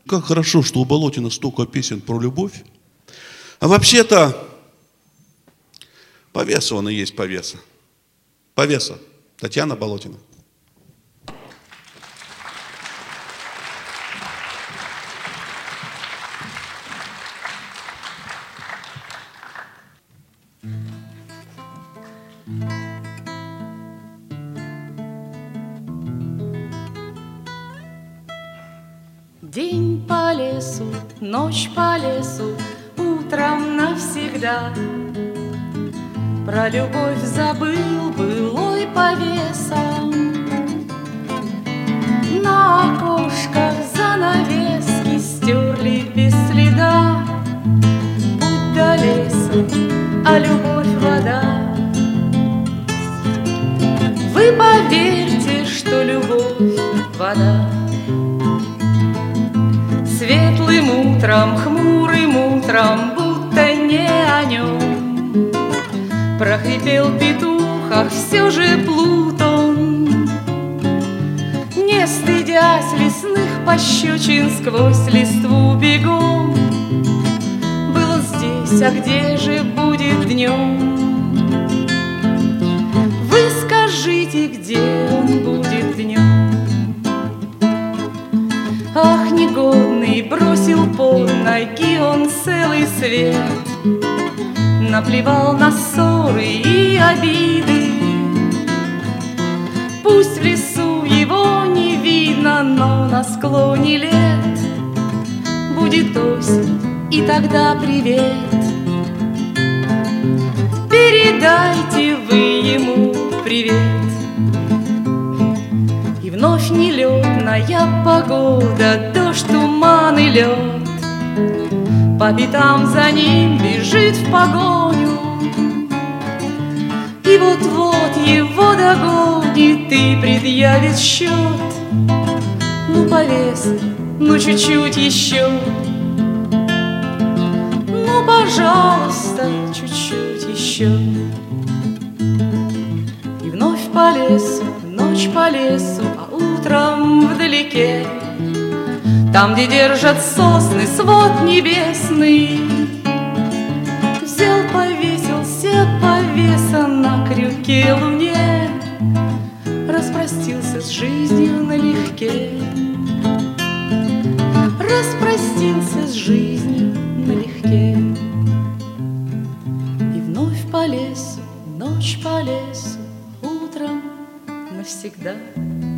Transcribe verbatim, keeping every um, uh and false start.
Как хорошо, что у Болотина столько песен про любовь. А вообще-то повеса он и есть повеса. Повеса. Татьяна Болотина. День по лесу, ночь по лесу, утром навсегда. Про любовь забыл былой повеса. На окошках занавески стерли без следа. Путь до леса, а любовь вода. Вы поверьте, что любовь вода. Светлым утром, хмурым утром, будто не о нем, прохрипел петух, ах, все же Плутон. Не стыдясь лесных пощечин, сквозь листву бегом, был он здесь, а где же будет днем? Вы скажите, где он будет днем? Ах, негодный, бросил под ноги он целый свет, наплевал на ссоры и обиды. Пусть в лесу его не видно, но на склоне лет будет осень, и тогда привет. Передайте вы ему привет. И вновь нелетная погода, дождь, туман и лед, по пятам за ним бежит в погоню. И вот-вот его догонит и предъявит счет. Ну, повеса, ну, чуть-чуть еще. Ну, пожалуйста, чуть-чуть еще. И вновь по лесу, ночь по лесу, а утром вдалеке, там, где держат сосны свод небесный, взял, повесился повеса на крюке луне, распростился с жизнью налегке, распростился с жизнью налегке. И вновь по лесу, ночь по лесу, утром навсегда.